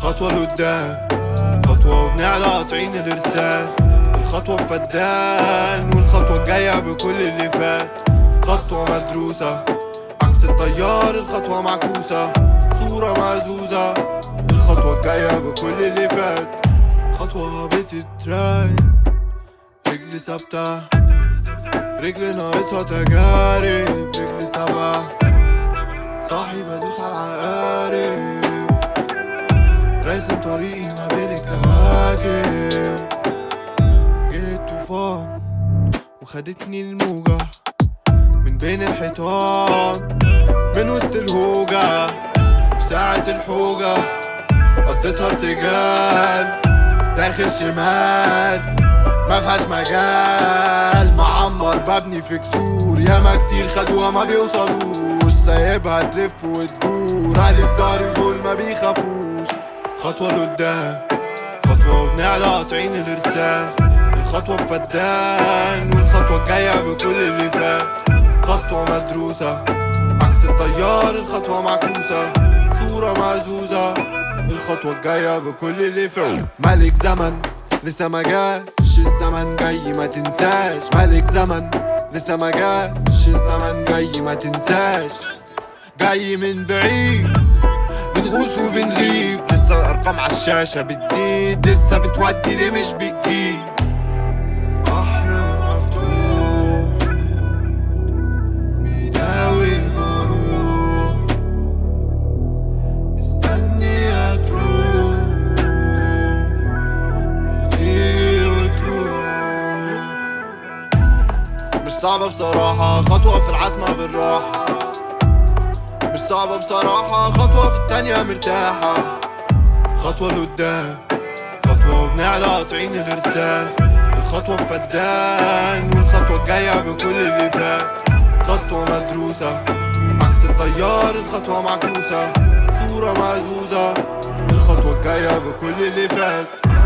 خطوة لقدام، خطوة وبنعلى قاطعين الإرسال. الخطوة بفدان والخطوة الجاية بكل اللي فات. خطوة مدروسة عكس الطيار، الخطوة معكوسة صورة مهزوزة. الخطوة الجاية بكل اللي فات. خطوة بتتراي، رجلي ثابتة، رجلي ناقصها تجارب، رجلي سبعة صاحي بدوس على العقارب. راسم طريقي ما بين الكواكب. جه الطوفان وخدتني الموجة من بين الحيطان، من وسط الهوجة. في ساعة الحوجة قضيتها ارتجال، داخل شمال مفيهاش مجال. معمر ببني في كسور، ياما كتير خدوها ما بيوصلوش. سايبها تلف وتدور، علي بداري دول ما بيخافوش. خطوة لقدام، خطوة وبنعلى قاطعين الإرسال. الخطوة بفدان والخطوة الجاية بكل اللي فات. خطوة مدروسة عكس الطيار، الخطوة معكوسة صورة مهزوزة. الخطوة الجاية بكل اللي فات. ملك زمن لسه ما جاش، الزمن جاي ما تنساش. ملك زمن لسه ما جاش، الزمن جاي ما تنساش. جاي من بعيد بنغوص وبنغيب، لسه الارقام عالشاشة بتزيد، لسه بتودي ليه مش بتجيب. بحر مفتوح بيداوي الجروح، مستنية تروح بتيجي وتروح. مش صعبة بصراحة، خطوة في العتمة بالراحة. مش صعبة بصراحة، خطوة في التانية مرتاحة. خطوة لقدام، خطوة وبنعلى قاطعين الإرسال. الخطوة بفدان والخطوة الجاية بكل اللي فات. خطوة مدروسة عكس الطيار، الخطوة معكوسة صورة مهزوزة. الخطوة الجاية بكل اللي فات.